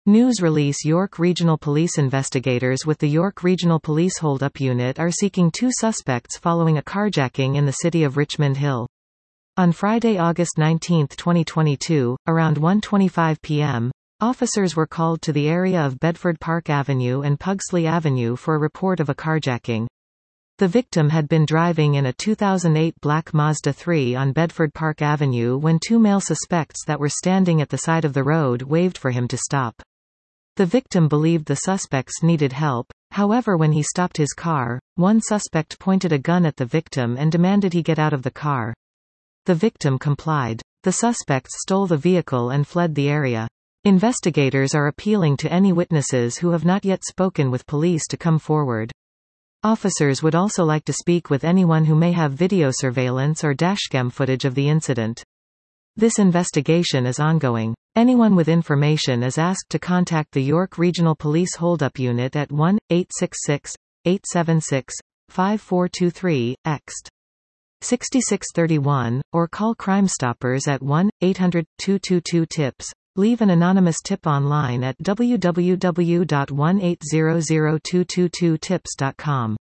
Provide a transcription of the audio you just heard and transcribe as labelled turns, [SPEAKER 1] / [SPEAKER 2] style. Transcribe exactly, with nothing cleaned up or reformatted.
[SPEAKER 1] News release: York Regional Police investigators with the York Regional Police Hold-Up Unit are seeking two suspects following a carjacking in the city of Richmond Hill. On Friday, August nineteenth twenty twenty-two, around one twenty-five p m, officers were called to the area of Bedford Park Avenue and Pugsley Avenue for a report of a carjacking. The victim had been driving in a two thousand eight black Mazda three on Bedford Park Avenue when two male suspects that were standing at the side of the road waved for him to stop. The victim believed the suspects needed help, however when he stopped his car, one suspect pointed a gun at the victim and demanded he get out of the car. The victim complied. The suspects stole the vehicle and fled the area. Investigators are appealing to any witnesses who have not yet spoken with police to come forward. Officers would also like to speak with anyone who may have video surveillance or dashcam footage of the incident. This investigation is ongoing. Anyone with information is asked to contact the York Regional Police Hold-Up Unit at one eight six six, eight seven six, five four two three, ext. sixty-six thirty-one, or call Crime Stoppers at one eight hundred, two two two, TIPS. Leave an anonymous tip online at w w w dot one eight zero zero two two two tips dot com.